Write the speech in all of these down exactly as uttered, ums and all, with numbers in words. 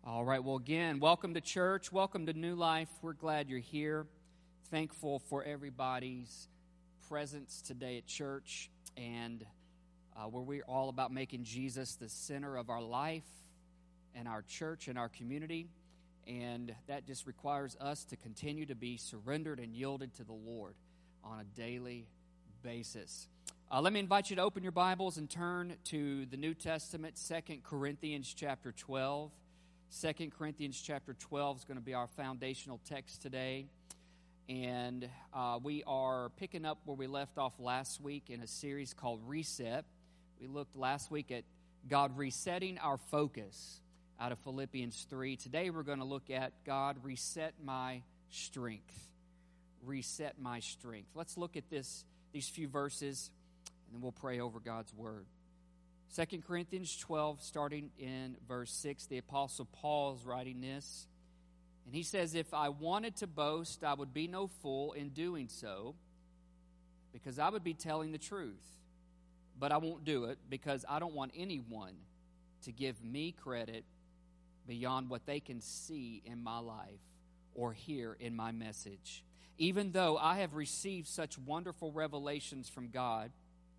All right, well, again, welcome to church. Welcome to New Life. We're glad you're here. Thankful for everybody's presence today at church, and uh, where we're all about making Jesus the center of our life and our church and our community. And that just requires us to continue to be surrendered and yielded to the Lord on a daily basis. Uh, let me invite you to open your Bibles and turn to the New Testament, Second Corinthians chapter twelve. Second Corinthians chapter twelve is going to be our foundational text today. And uh, we are picking up where we left off last week in a series called Reset. We looked last week at God resetting our focus out of Philippians three. Today we're going to look at God reset my strength. Reset my strength. Let's look at this these few verses, and then we'll pray over God's word. Second Corinthians twelve, starting in verse six, the Apostle Paul is writing this. And he says, "If I wanted to boast, I would be no fool in doing so, because I would be telling the truth. But I won't do it, because I don't want anyone to give me credit beyond what they can see in my life or hear in my message. Even though I have received such wonderful revelations from God,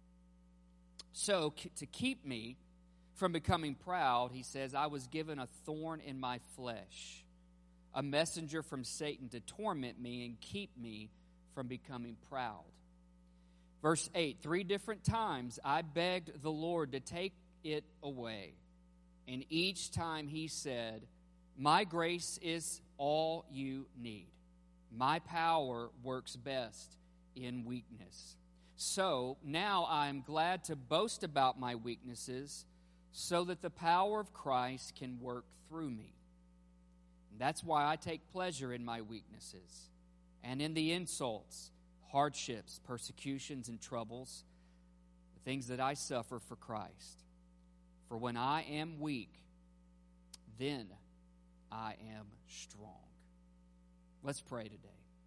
so to keep me from becoming proud," he says, "I was given a thorn in my flesh, a messenger from Satan to torment me and keep me from becoming proud." Verse eight, "Three different times I begged the Lord to take it away. And each time he said, 'My grace is all you need. My power works best in weakness.' So now I am glad to boast about my weaknesses, so that the power of Christ can work through me. And that's why I take pleasure in my weaknesses and in the insults, hardships, persecutions, and troubles, the things that I suffer for Christ. For when I am weak, then I am strong." Let's pray today.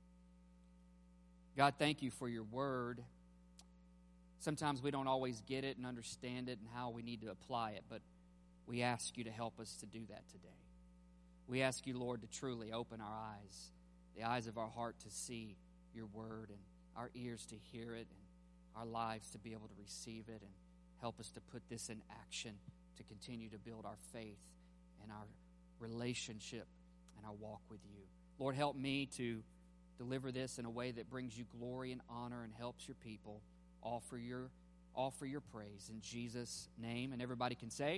God, thank you for your word. Sometimes we don't always get it and understand it and how we need to apply it, but we ask you to help us to do that today. We ask you, Lord, to truly open our eyes, the eyes of our heart to see your word, and our ears to hear it, and our lives to be able to receive it, and help us to put this in action to continue to build our faith and our relationship and our walk with you. Lord, help me to deliver this in a way that brings you glory and honor and helps your people. All for your, all for your praise. In Jesus' name. And everybody can say,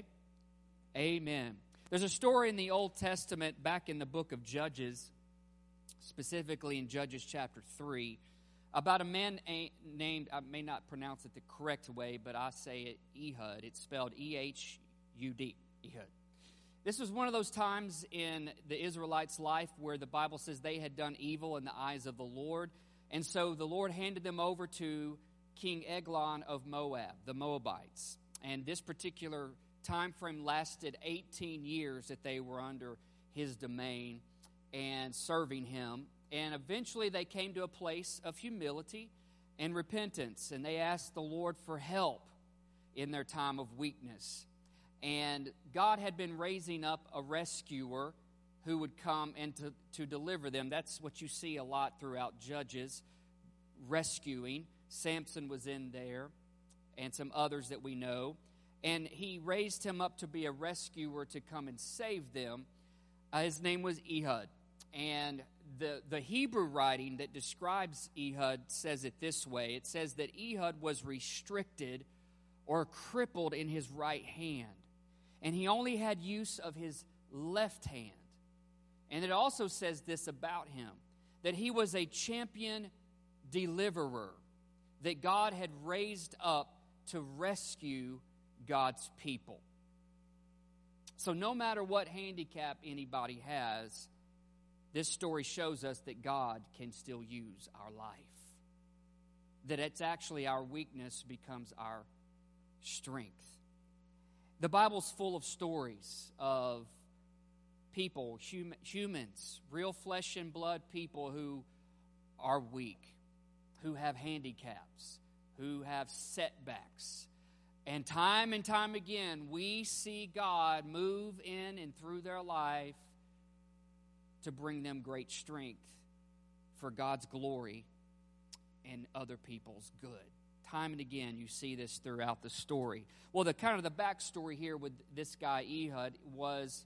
amen. There's a story in the Old Testament back in the book of Judges, specifically in Judges chapter three, about a man named, I may not pronounce it the correct way, but I say it Ehud. It's spelled E H U D, Ehud. This was one of those times in the Israelites' life where the Bible says they had done evil in the eyes of the Lord. And so the Lord handed them over to King Eglon of Moab, the Moabites. And this particular time frame lasted eighteen years that they were under his domain and serving him. And eventually they came to a place of humility and repentance, and they asked the Lord for help in their time of weakness. And God had been raising up a rescuer who would come and to, to deliver them. That's what you see a lot throughout Judges, rescuing. Samson was in there, and some others that we know. And he raised him up to be a rescuer to come and save them. Uh, his name was Ehud. And the, the Hebrew writing that describes Ehud says it this way. It says that Ehud was restricted or crippled in his right hand, and he only had use of his left hand. And it also says this about him, that he was a champion deliverer, that God had raised up to rescue God's people. So no matter what handicap anybody has, this story shows us that God can still use our life. That it's actually our weakness becomes our strength. The Bible's full of stories of people, hum- humans, real flesh and blood people who are weak, who have handicaps, who have setbacks. And time and time again, we see God move in and through their life to bring them great strength for God's glory and other people's good. Time and again, you see this throughout the story. Well, the kind of the backstory here with this guy Ehud was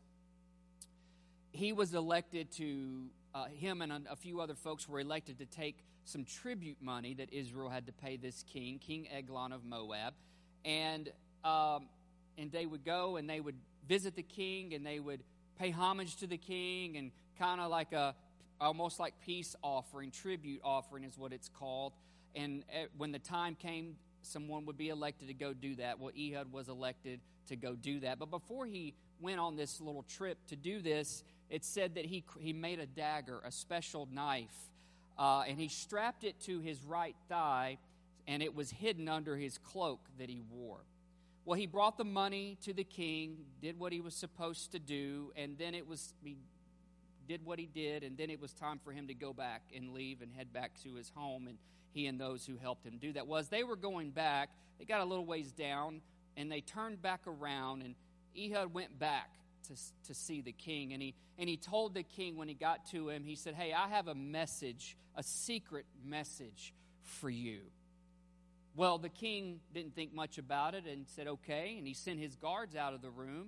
he was elected to, uh, him and a, a few other folks were elected to take some tribute money that Israel had to pay this king, King Eglon of Moab, and um, and they would go and they would visit the king and they would pay homage to the king, and kind of like a almost like peace offering, tribute offering is what it's called. And when the time came, someone would be elected to go do that. Well, Ehud was elected to go do that. But before he went on this little trip to do this, it said that he he made a dagger, a special knife, uh, and he strapped it to his right thigh, and it was hidden under his cloak that he wore. Well, he brought the money to the king, did what he was supposed to do, and then it was he did what he did, and then it was time for him to go back and leave and head back to his home. And he and those who helped him do that. Well, as they were going back, they got a little ways down, and they turned back around, and Ehud went back to, to see the king. And he, and he told the king when he got to him, he said, "Hey, I have a message, a secret message for you." Well, the king didn't think much about it and said, okay, and he sent his guards out of the room.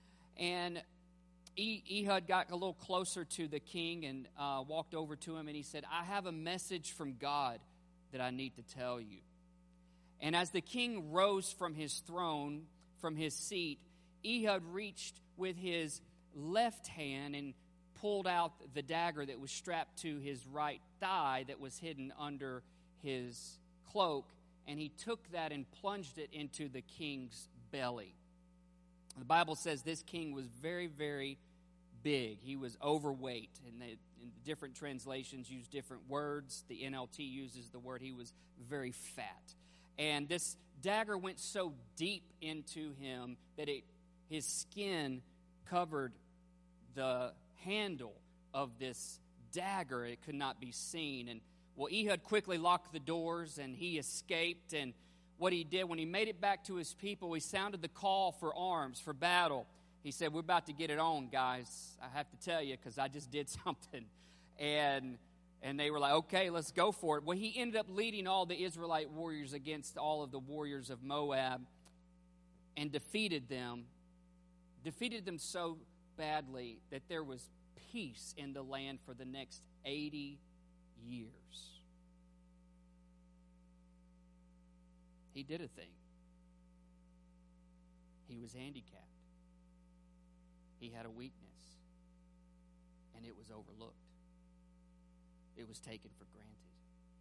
And Ehud got a little closer to the king and uh, walked over to him, and he said, "I have a message from God that I need to tell you." And as the king rose from his throne, from his seat, Ehud reached with his left hand and pulled out the dagger that was strapped to his right thigh that was hidden under his cloak, and he took that and plunged it into the king's belly. The Bible says this king was very, very big. He was overweight, and the, and the different translations use different words. The N L T uses the word he was very fat. And this dagger went so deep into him that it his skin covered the handle of this dagger. It could not be seen. And well, Ehud quickly locked the doors, and he escaped. And what he did, when he made it back to his people, he sounded the call for arms, for battle. He said, "We're about to get it on, guys. I have to tell you, because I just did something." And and they were like, "Okay, let's go for it." Well, he ended up leading all the Israelite warriors against all of the warriors of Moab and defeated them. Defeated them so badly that there was peace in the land for the next eighty years. He did a thing. He was handicapped. He had a weakness, and it was overlooked. It was taken for granted.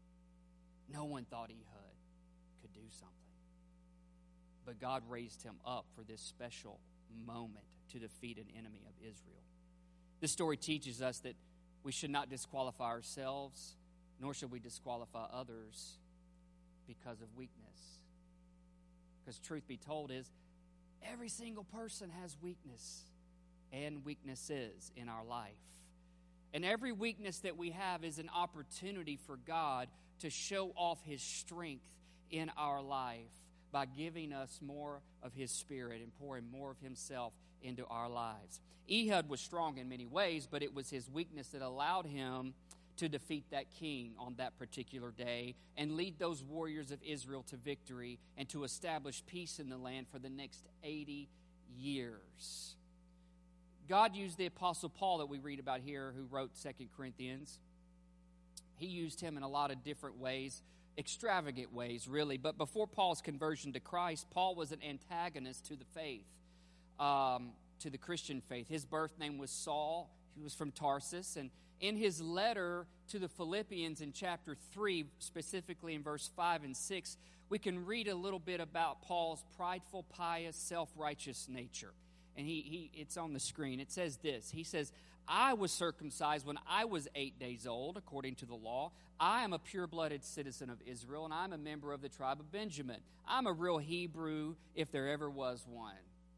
No one thought Ehud could do something. But God raised him up for this special moment to defeat an enemy of Israel. This story teaches us that we should not disqualify ourselves, nor should we disqualify others because of weakness. Because truth be told is, every single person has weakness and weaknesses in our life. And every weakness that we have is an opportunity for God to show off His strength in our life by giving us more of His Spirit and pouring more of Himself into our lives. Ehud was strong in many ways, but it was his weakness that allowed him to defeat that king on that particular day and lead those warriors of Israel to victory and to establish peace in the land for the next eighty years. God used the Apostle Paul that we read about here, who wrote Second Corinthians. He used him in a lot of different ways, extravagant ways, really. But before Paul's conversion to Christ, Paul was an antagonist to the faith, um, to the Christian faith. His birth name was Saul. He was from Tarsus. And in his letter to the Philippians in chapter three, specifically in verse five and six, we can read a little bit about Paul's prideful, pious, self-righteous nature. And he, he it's on the screen. It says this. He says, "I was circumcised when I was eight days old, according to the law. I am a pure-blooded citizen of Israel, and I'm a member of the tribe of Benjamin. I'm a real Hebrew, if there ever was one."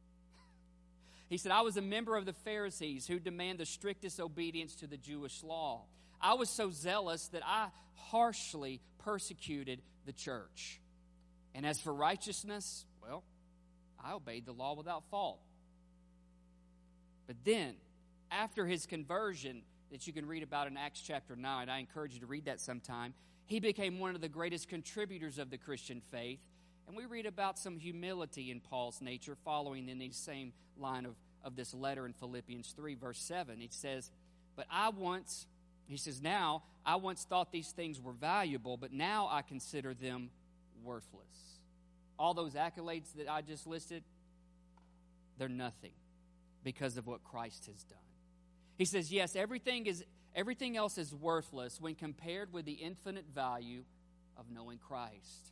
He said, "I was a member of the Pharisees, who demand the strictest obedience to the Jewish law. I was so zealous that I harshly persecuted the church. And as for righteousness, well, I obeyed the law without fault. But then after his conversion, that you can read about in Acts chapter nine, I encourage you to read that sometime, he became one of the greatest contributors of the Christian faith. And we read about some humility in Paul's nature following in the same line of, of this letter in Philippians three, verse seven. He says, but I once, he says, now, I once thought these things were valuable, but now I consider them worthless. All those accolades that I just listed, they're nothing because of what Christ has done. He says, yes, everything is everything else is worthless when compared with the infinite value of knowing Christ.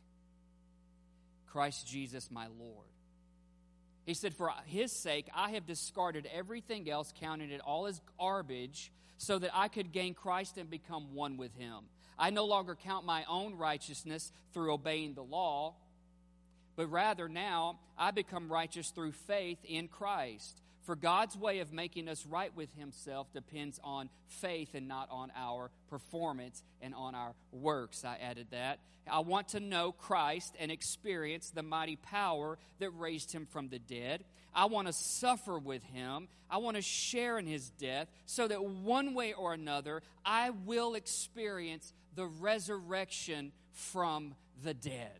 Christ Jesus, my Lord. He said, for his sake, I have discarded everything else, counting it all as garbage, so that I could gain Christ and become one with him. I no longer count my own righteousness through obeying the law, but rather now I become righteous through faith in Christ. For God's way of making us right with himself depends on faith and not on our performance and on our works. I added that. I want to know Christ and experience the mighty power that raised him from the dead. I want to suffer with him. I want to share in his death so that one way or another I will experience the resurrection from the dead.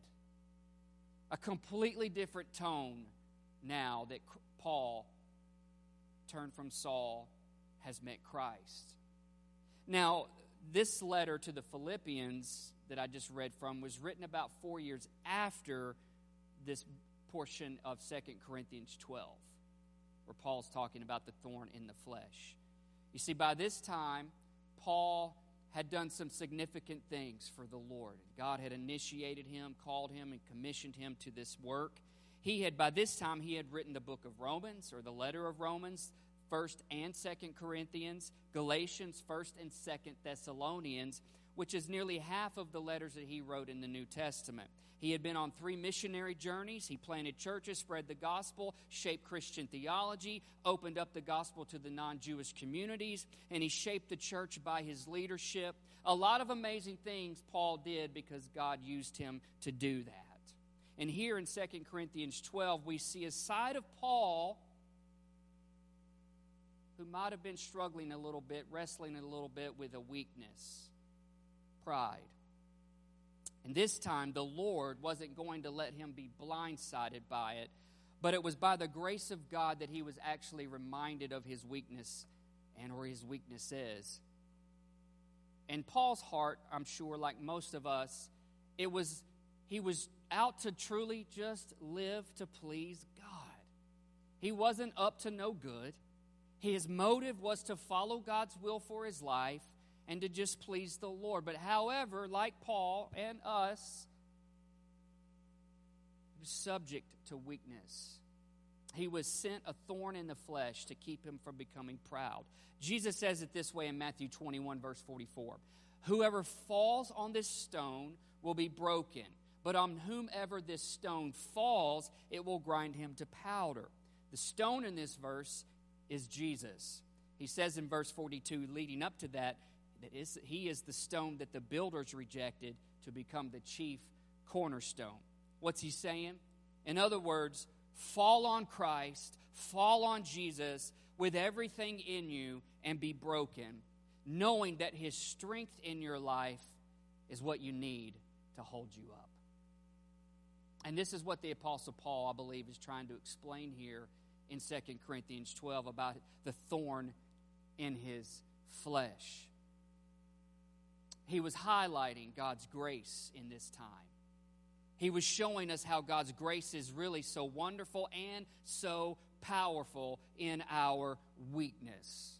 A completely different tone now that Paul turned from Saul, has met Christ. Now, this letter to the Philippians that I just read from was written about four years after this portion of Second Corinthians twelve, where Paul's talking about the thorn in the flesh. You see, by this time, Paul had done some significant things for the Lord. God had initiated him, called him, and commissioned him to this work. He had, by this time, he had written the book of Romans, or the letter of Romans, First and Second Corinthians, Galatians, First and Second Thessalonians, which is nearly half of the letters that he wrote in the New Testament. He had been on three missionary journeys. He planted churches, spread the gospel, shaped Christian theology, opened up the gospel to the non-Jewish communities, and he shaped the church by his leadership. A lot of amazing things Paul did because God used him to do that. And here in Second Corinthians twelve, we see a side of Paul who might have been struggling a little bit, wrestling a little bit with a weakness, pride. And this time, the Lord wasn't going to let him be blindsided by it, but it was by the grace of God that he was actually reminded of his weakness and where his weakness is. In Paul's heart, I'm sure, like most of us, it was he was out to truly just live to please God. He wasn't up to no good. His motive was to follow God's will for his life and to just please the Lord. But however, like Paul and us, he was subject to weakness. He was sent a thorn in the flesh to keep him from becoming proud. Jesus says it this way in Matthew twenty-one, verse forty-four. Whoever falls on this stone will be broken, but on whomever this stone falls, it will grind him to powder. The stone in this verse is Jesus. He says in verse forty-two, leading up to that, that is, he is the stone that the builders rejected to become the chief cornerstone. What's he saying? In other words, fall on Christ, fall on Jesus with everything in you and be broken, knowing that his strength in your life is what you need to hold you up. And this is what the Apostle Paul, I believe, is trying to explain here in Second Corinthians twelve about the thorn in his flesh. He was highlighting God's grace in this time. He was showing us how God's grace is really so wonderful and so powerful in our weakness.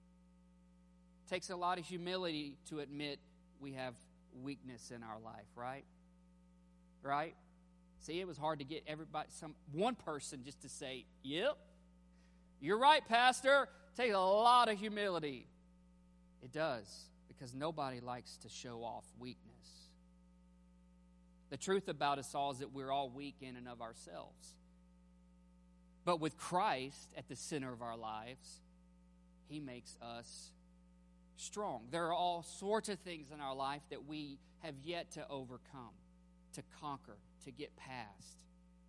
It takes a lot of humility to admit we have weakness in our life, right? Right? See, it was hard to get everybody, some one person just to say, yep, you're right, Pastor. It takes a lot of humility. It does, because nobody likes to show off weakness. The truth about us all is that we're all weak in and of ourselves. But with Christ at the center of our lives, he makes us strong. There are all sorts of things in our life that we have yet to overcome, to conquer, to get past.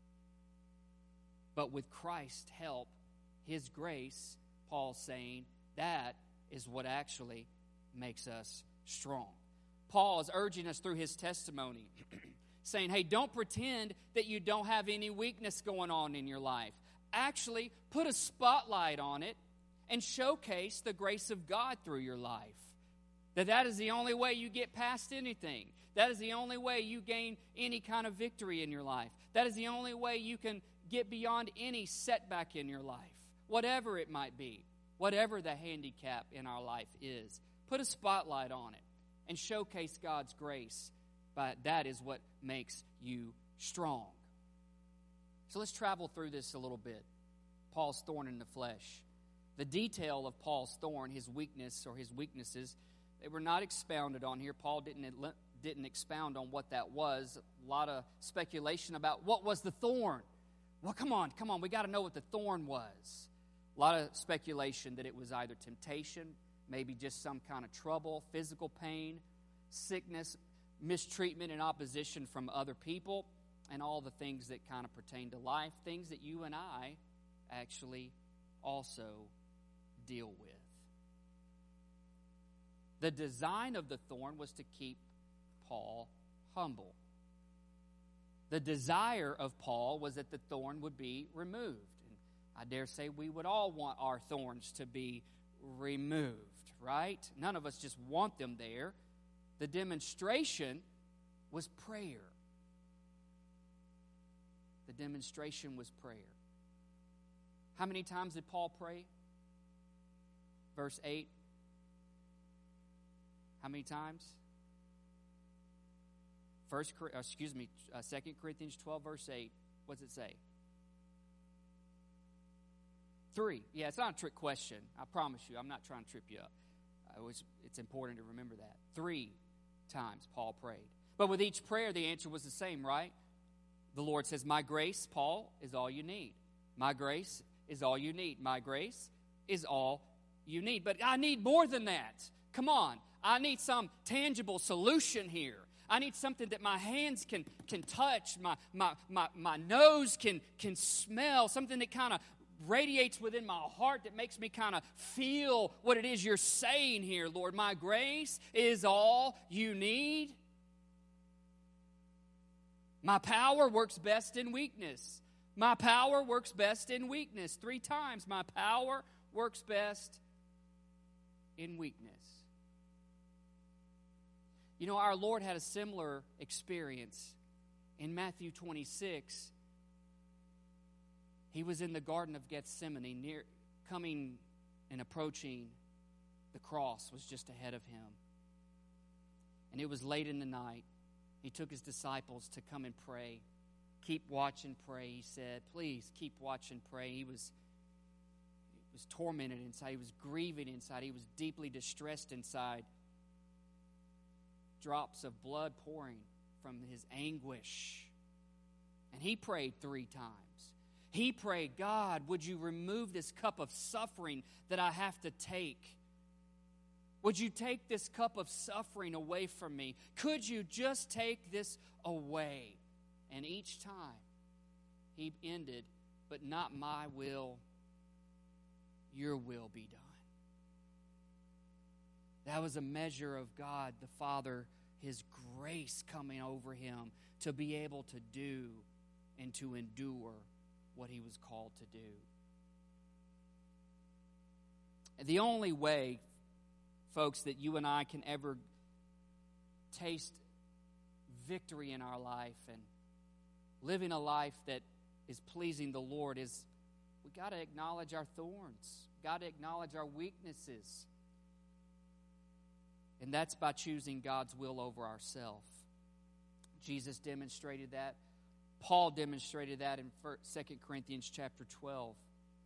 But with Christ's help, his grace, Paul's saying, That is what actually makes us strong. Paul is urging us through his testimony, saying, hey, don't pretend that you don't have any weakness going on in your life. Actually, put a spotlight on it and showcase the grace of God through your life. That that is the only way you get past anything. That is the only way you gain any kind of victory in your life. That is the only way you can get beyond any setback in your life, whatever it might be, whatever the handicap in our life is. Put a spotlight on it and showcase God's grace. But that is what makes you strong. So let's travel through this a little bit. Paul's thorn in the flesh. The detail of Paul's thorn, his weakness or his weaknesses, they were not expounded on here. Paul didn't, didn't expound on what that was. A lot of speculation about what was the thorn. Well, come on, come on. We got to know what the thorn was. A lot of speculation that it was either temptation, maybe just some kind of trouble, physical pain, sickness, mistreatment and opposition from other people, and all the things that kind of pertain to life, things that you and I actually also deal with. The design of the thorn was to keep Paul humble. The desire of Paul was that the thorn would be removed. And I dare say we would all want our thorns to be removed, right? None of us just want them there. The demonstration was prayer. The demonstration was prayer. How many times did Paul pray? Verse eight. How many times? First, uh, excuse me, uh, Second Corinthians twelve, verse eight. What does it say? Three. Yeah, it's not a trick question. I promise you, I'm not trying to trip you up. I always, it's important to remember that. Three times Paul prayed. But with each prayer, the answer was the same, right? The Lord says, my grace, Paul, is all you need. My grace is all you need. My grace is all you need. But I need more than that. Come on. I need some tangible solution here. I need something that my hands can, can touch, my, my, my, my nose can, can smell, something that kind of radiates within my heart that makes me kind of feel what it is you're saying here, Lord. My grace is all you need. My power works best in weakness. My power works best in weakness. Three times, my power works best in weakness. You know, our Lord had a similar experience in Matthew twenty-six. He was in the Garden of Gethsemane, near coming and approaching the cross was just ahead of him. And it was late in the night. He took his disciples to come and pray. Keep watch and pray, he said. Please keep watch and pray. He was, he was tormented inside. He was grieving inside. He was deeply distressed inside. Drops of blood pouring from his anguish. And he prayed three times. He prayed, God, would you remove this cup of suffering that I have to take? Would you take this cup of suffering away from me? Could you just take this away? And each time he ended, but not my will, your will be done. That was a measure of God, the Father, his grace coming over him to be able to do and to endure what he was called to do. And the only way, folks, that you and I can ever taste victory in our life and living a life that is pleasing the Lord is we got to acknowledge our thorns. Got to acknowledge our weaknesses. And that's by choosing God's will over ourselves. Jesus demonstrated that. Paul demonstrated that in Second Corinthians chapter twelve.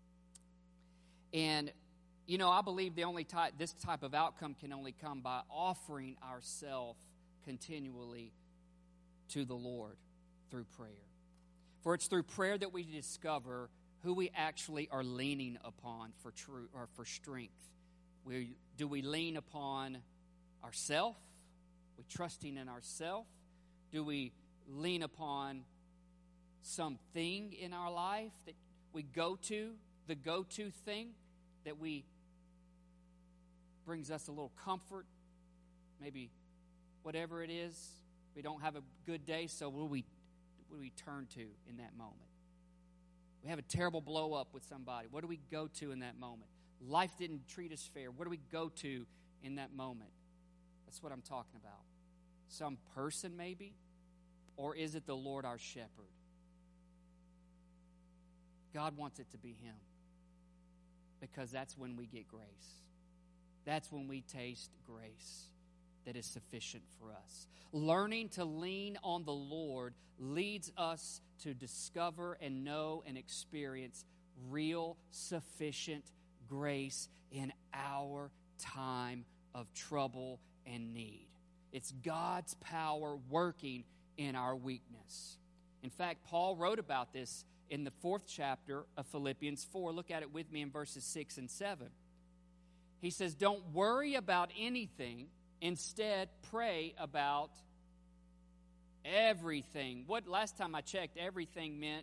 And, you know, I believe the only type, this type of outcome can only come by offering ourselves continually to the Lord through prayer. For it's through prayer that we discover who we actually are leaning upon for true or for strength. We, do we lean upon ourselves? We trusting in ourselves? Do we lean upon something in our life that we go to, the go-to thing that we brings us a little comfort, maybe whatever it is. We don't have a good day, so what do we, what do we turn to in that moment? We have a terrible blow up with somebody. What do we go to in that moment? Life didn't treat us fair. What do we go to in that moment? That's what I'm talking about. Some person maybe? Or is it the Lord our shepherd? God wants it to be Him. Because that's when we get grace. That's when we taste grace that is sufficient for us. Learning to lean on the Lord leads us to discover and know and experience real, sufficient grace in our time of trouble and need. It's God's power working in our weakness. In fact, Paul wrote about this in the fourth chapter of Philippians four. Look at it with me in verses six and seven. He says, don't worry about anything. Instead, pray about everything. What last time I checked, everything meant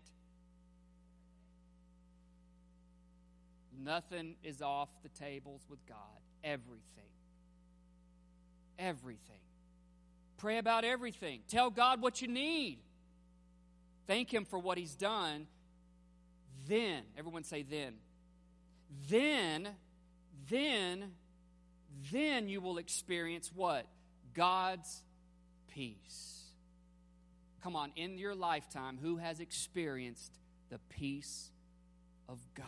nothing is off the tables with God. Everything. Everything. Pray about everything. Tell God what you need. Thank Him for what He's done. Then, everyone say then. Then, then, then you will experience what? God's peace. Come on, in your lifetime, who has experienced the peace of God?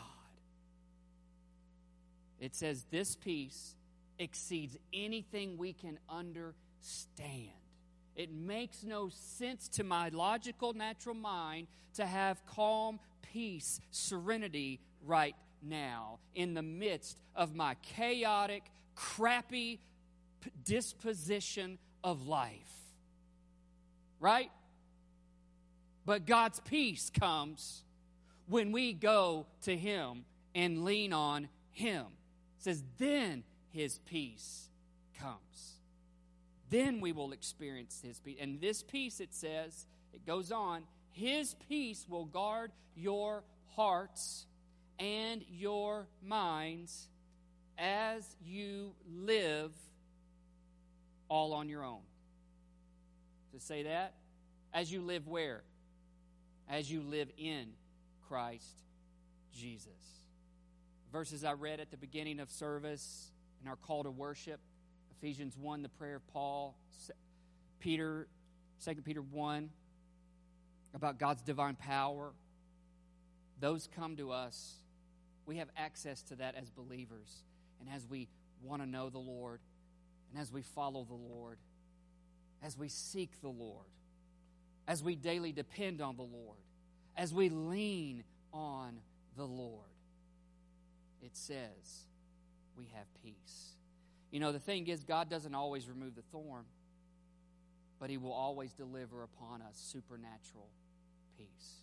It says this peace exceeds anything we can understand. It makes no sense to my logical, natural mind to have calm, peace, serenity right now in the midst of my chaotic, crappy disposition of life. Right? But God's peace comes when we go to Him and lean on Him. It says, then His peace comes. Then we will experience His peace. And this peace, it says, it goes on, His peace will guard your hearts and your minds as you live all on your own. To say that, as you live where? As you live in Christ Jesus. Verses I read at the beginning of service in our call to worship, Ephesians one, the prayer of Paul, Peter, Second Peter one, about God's divine power. Those come to us. We have access to that as believers. And as we want to know the Lord, and as we follow the Lord, as we seek the Lord, as we daily depend on the Lord, as we lean on the Lord, it says we have peace. You know, the thing is, God doesn't always remove the thorn, but He will always deliver upon us supernatural peace.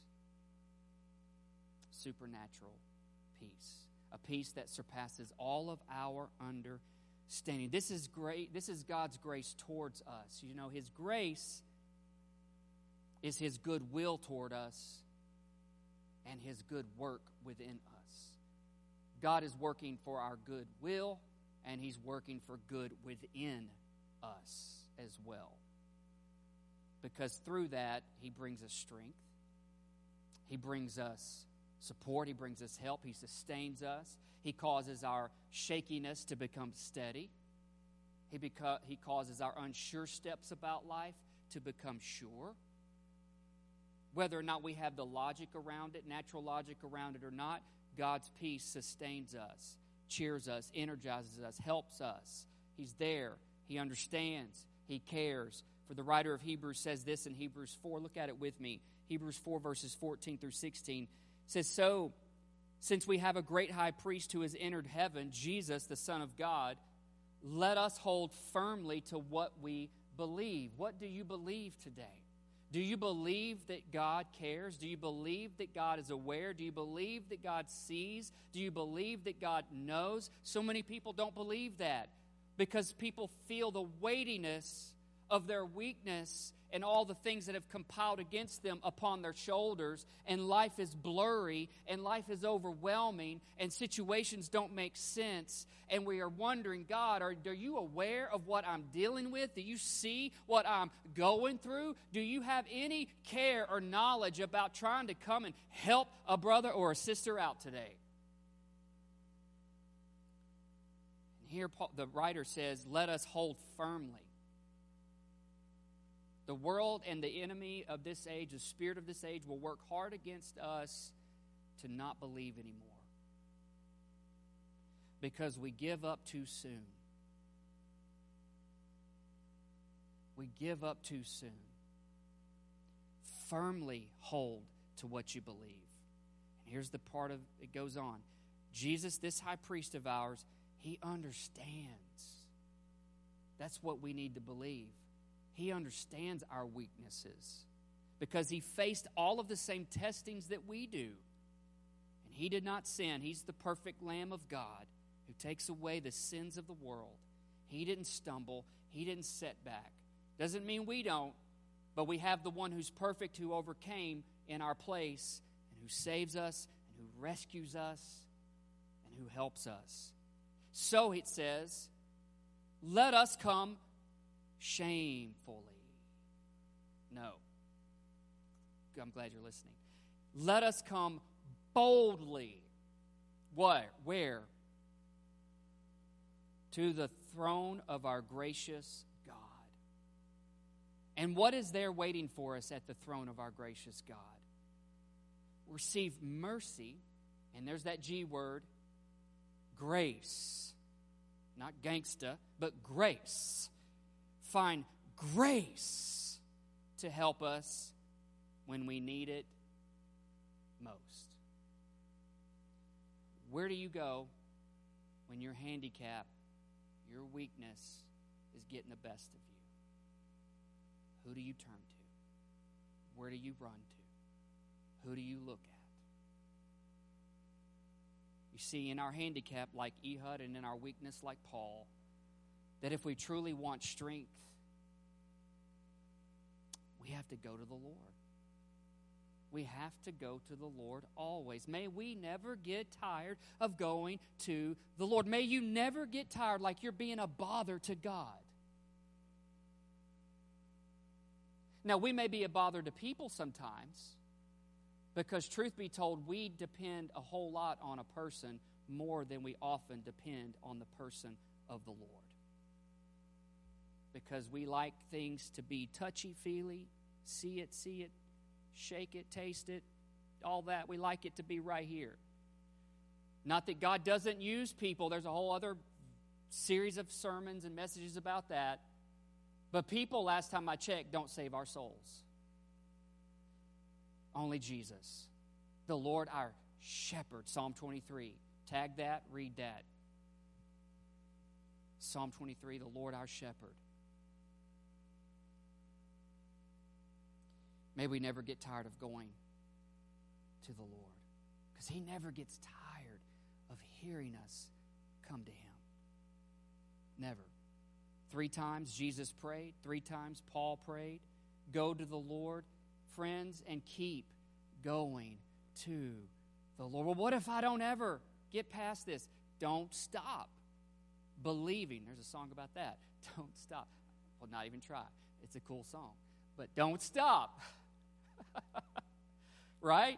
Supernatural peace. A peace that surpasses all of our understanding. This is great. This is God's grace towards us. You know, His grace is His goodwill toward us and His good work within us. God is working for our goodwill, and He's working for good within us as well. Because through that, He brings us strength. He brings us support. He brings us help. He sustains us. He causes our shakiness to become steady. He, beca- he causes our unsure steps about life to become sure. Whether or not we have the logic around it, natural logic around it or not, God's peace sustains us, cheers us, energizes us, helps us. He's there. He understands. He cares. For the writer of Hebrews says this in Hebrews four. Look at it with me. Hebrews four, verses fourteen through sixteen. It says, so, since we have a great high priest who has entered heaven, Jesus, the Son of God, let us hold firmly to what we believe. What do you believe today? Do you believe that God cares? Do you believe that God is aware? Do you believe that God sees? Do you believe that God knows? So many people don't believe that because people feel the weightiness of their weakness and all the things that have compiled against them upon their shoulders, and life is blurry, and life is overwhelming, and situations don't make sense, and we are wondering, God, are, are you aware of what I'm dealing with? Do you see what I'm going through? Do you have any care or knowledge about trying to come and help a brother or a sister out today? And here Paul, the writer says, let us hold firmly. The world and the enemy of this age, the spirit of this age, will work hard against us to not believe anymore. Because we give up too soon. We give up too soon. Firmly hold to what you believe. And here's the part of it goes on. Jesus, this high priest of ours, he understands. That's what we need to believe. He understands our weaknesses because he faced all of the same testings that we do. And he did not sin. He's the perfect Lamb of God who takes away the sins of the world. He didn't stumble. He didn't set back. Doesn't mean we don't, but we have the one who's perfect, who overcame in our place, and who saves us, and who rescues us, and who helps us. So it says, let us come shamefully. No. I'm glad you're listening. Let us come boldly. What? Where? To the throne of our gracious God. And what is there waiting for us at the throne of our gracious God? Receive mercy, and there's that G word, grace. Not gangsta, but grace. Find grace to help us when we need it most. Where do you go when your handicap, your weakness is getting the best of you? Who do you turn to? Where do you run to? Who do you look at? You see, in our handicap like Ehud, and in our weakness like Paul, that if we truly want strength, we have to go to the Lord. We have to go to the Lord always. May we never get tired of going to the Lord. May you never get tired like you're being a bother to God. Now, we may be a bother to people sometimes, because truth be told, we depend a whole lot on a person more than we often depend on the person of the Lord. Because we like things to be touchy-feely, see it, see it, shake it, taste it, all that. We like it to be right here. Not that God doesn't use people. There's a whole other series of sermons and messages about that. But people, last time I checked, don't save our souls. Only Jesus, the Lord our shepherd. Psalm twenty-three. Tag that, read that. Psalm twenty-three, the Lord our shepherd. May we never get tired of going to the Lord, because he never gets tired of hearing us come to him. Never. Three times Jesus prayed. Three times Paul prayed. Go to the Lord, friends, and keep going to the Lord. Well, what if I don't ever get past this? Don't stop believing. There's a song about that. Don't stop. Well, not even try. It's a cool song. But don't stop. Right?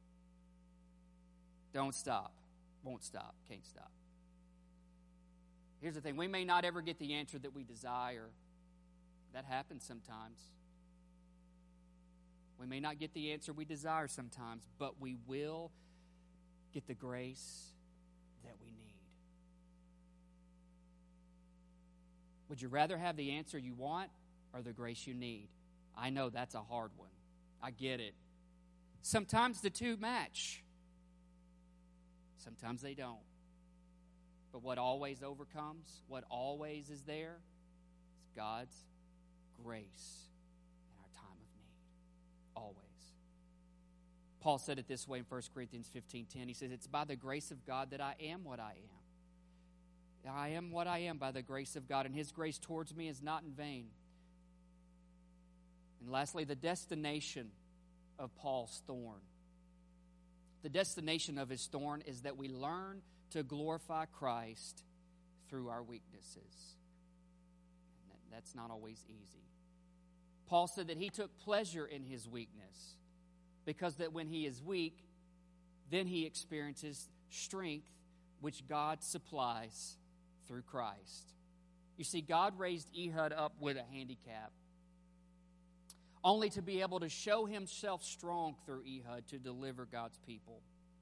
Don't stop. Won't stop. Can't stop. Here's the thing. We may not ever get the answer that we desire. That happens sometimes. We may not get the answer we desire sometimes, but we will get the grace that we need. Would you rather have the answer you want or the grace you need? I know that's a hard one. I get it. Sometimes the two match. Sometimes they don't. But what always overcomes, what always is there, is God's grace in our time of need. Always. Paul said it this way in First Corinthians fifteen ten. He says, it's by the grace of God that I am what I am. I am what I am by the grace of God, and his grace towards me is not in vain. And lastly, the destination of Paul's thorn. The destination of his thorn is that we learn to glorify Christ through our weaknesses. And that's not always easy. Paul said that he took pleasure in his weakness because that when he is weak, then he experiences strength which God supplies through Christ. You see, God raised Ehud up with a handicap, only to be able to show himself strong through Ehud to deliver God's people.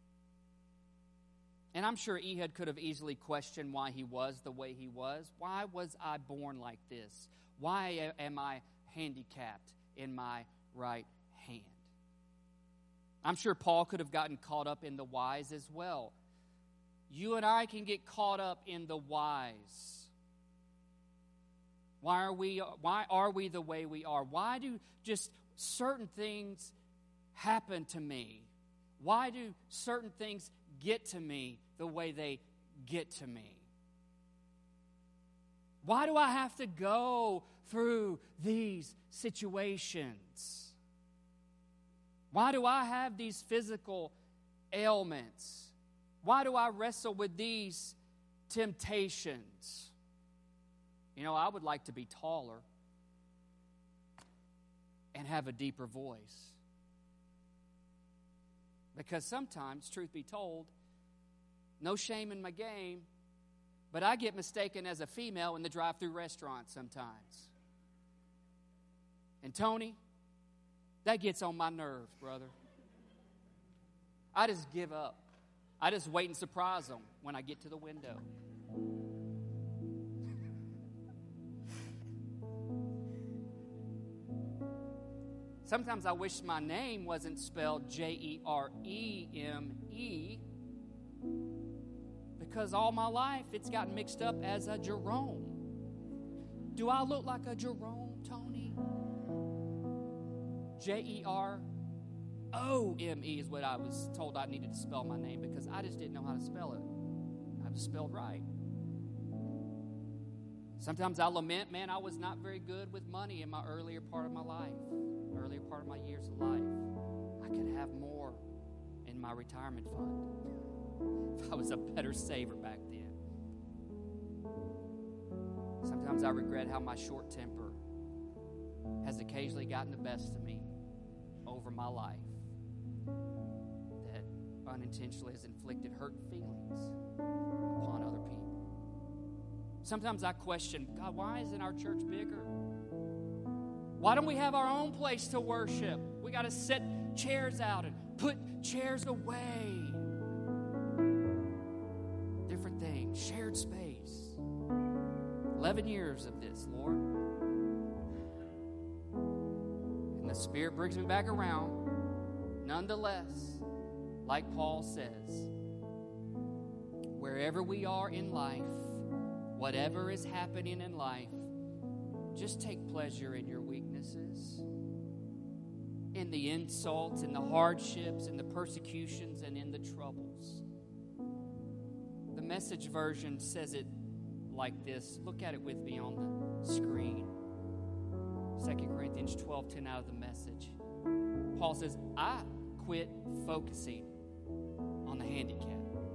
And I'm sure Ehud could have easily questioned why he was the way he was. Why was I born like this? Why am I handicapped in my right hand? I'm sure Paul could have gotten caught up in the whys as well. You and I can get caught up in the whys. Why are we, why are we the way we are? Why do just certain things happen to me? Why do certain things get to me the way they get to me? Why do I have to go through these situations? Why do I have these physical ailments? Why do I wrestle with these temptations? You know, I would like to be taller and have a deeper voice. Because sometimes, truth be told, no shame in my game, but I get mistaken as a female in the drive-thru restaurant sometimes. And Tony, that gets on my nerves, brother. I just give up. I just wait and surprise them when I get to the window. Sometimes I wish my name wasn't spelled J E R E M E, because all my life it's gotten mixed up as a Jerome. Do I look like a Jerome, Tony? J E R O M E is what I was told I needed to spell my name, because I just didn't know how to spell it. I was spelled right. Sometimes I lament, man, I was not very good with money in my earlier part of my life, earlier part of my years of life. I could have more in my retirement fund if I was a better saver back then. Sometimes I regret how my short temper has occasionally gotten the best of me over my life, that unintentionally has inflicted hurt feelings upon other people. Sometimes I question, God, why isn't our church bigger? Why don't we have our own place to worship? We got to set chairs out and put chairs away. Different things, shared space. Eleven years of this, Lord. And the Spirit brings me back around. Nonetheless, like Paul says, wherever we are in life, whatever is happening in life, just take pleasure in your weaknesses, in the insults, in the hardships, in the persecutions, and in the troubles. The Message version says it like this. Look at it with me on the screen. Second Corinthians twelve ten out of the Message. Paul says, I quit focusing on the handicap.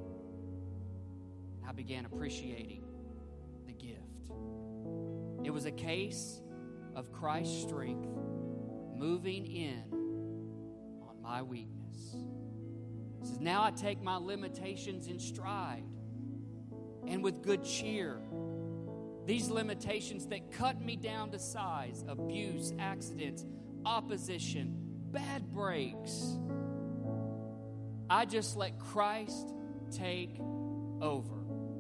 I began appreciating the gift. It was a case of Christ's strength moving in on my weakness. He says, now I take my limitations in stride and with good cheer. These limitations that cut me down to size, abuse, accidents, opposition, bad breaks, I just let Christ take over.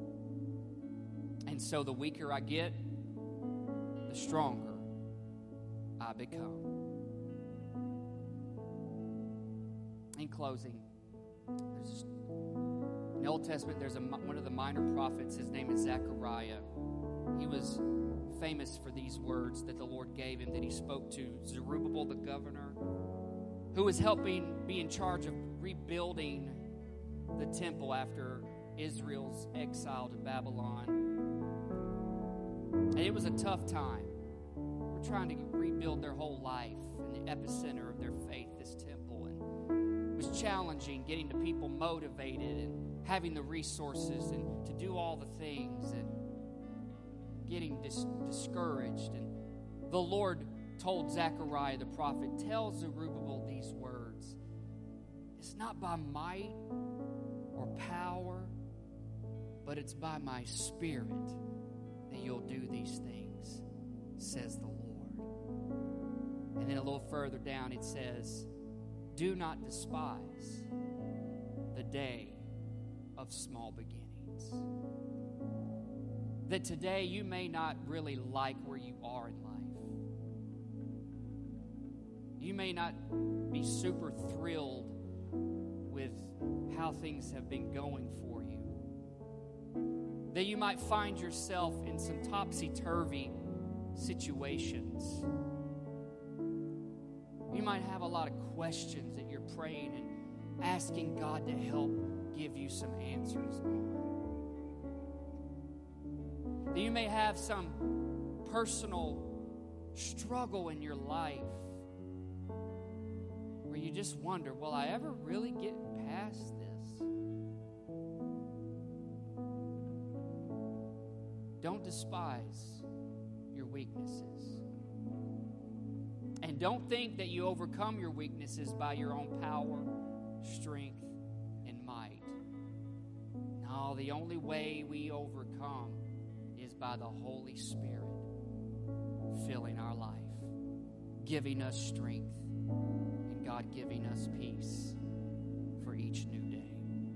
And so the weaker I get, the stronger I become. In closing, there's in the Old Testament, there's a, one of the minor prophets. His name is Zechariah. He was famous for these words that the Lord gave him, that he spoke to Zerubbabel, the governor, who was helping be in charge of rebuilding the temple after Israel's exile to Babylon. And it was a tough time. We're trying to rebuild their whole life. the epicenter of their faith, this temple. And it was challenging getting the people motivated and having the resources and to do all the things and getting dis- discouraged. And the Lord told Zechariah the prophet, tell Zerubbabel these words. It's not by might or power, but it's by my Spirit that you'll do these things, says the Lord. And then a little further down it says, do not despise the day of small beginnings. That today you may not really like where you are in life. You may not be super thrilled with how things have been going for you. That you might find yourself in some topsy-turvy situations. You might have a lot of questions that you're praying and asking God to help give you some answers on. That you may have some personal struggle in your life where you just wonder, will I ever really get past this? Don't despise your weaknesses. And don't think that you overcome your weaknesses by your own power, strength, and might. No, the only way we overcome is by the Holy Spirit filling our life, giving us strength, and God giving us peace for each new day.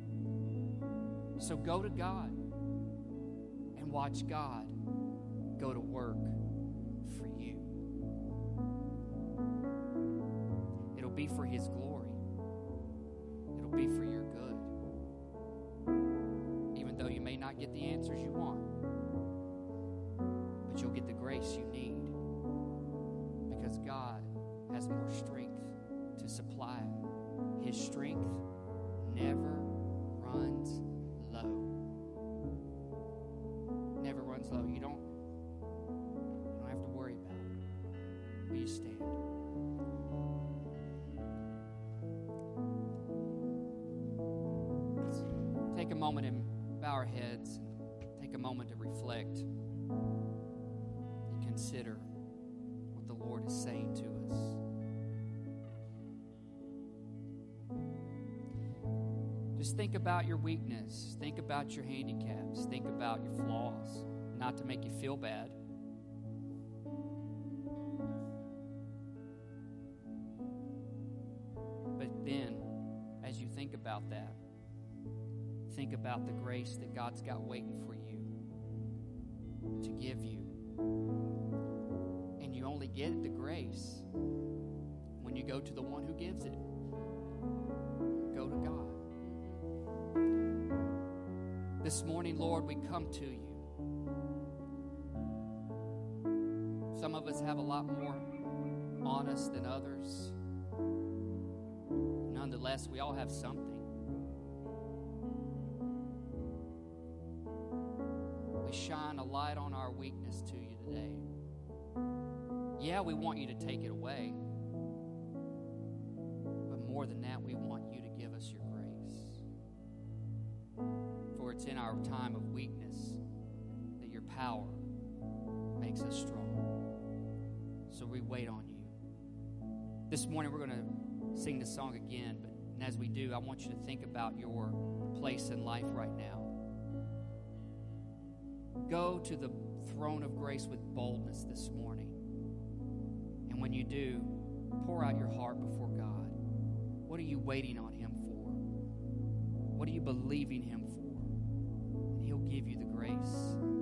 So go to God and watch God go to work for you. It'll be for His glory. It'll be for your good. Even though you may not get the answers you want, but you'll get the grace you need because God has more strength to supply. His strength never runs low. Never runs low. You don't, you don't have to worry about it. Will you stand? Let's take a moment and bow our heads and take a moment to reflect and consider what the Lord is saying to us. Just think about your weakness. Think about your handicaps. Think about your flaws. Not to make you feel bad. But then, as you think about that, think about the grace that God's got waiting for you to give you. And you only get the grace when you go to the one who gives it. Go to God. This morning, Lord, we come to you. Some of us have a lot more on us than others. Nonetheless, we all have something. We shine a light on our weakness to you today. Yeah, we want you to take it away. But more than that, we want you to give us your grace. For it's in our time of weakness that your power makes us strong. So we wait on you. This morning we're going to sing the song again, but and as we do, I want you to think about your place in life right now. Go to the throne of grace with boldness this morning. And when you do, pour out your heart before God. What are you waiting on Him for? What are you believing Him for? And He'll give you the grace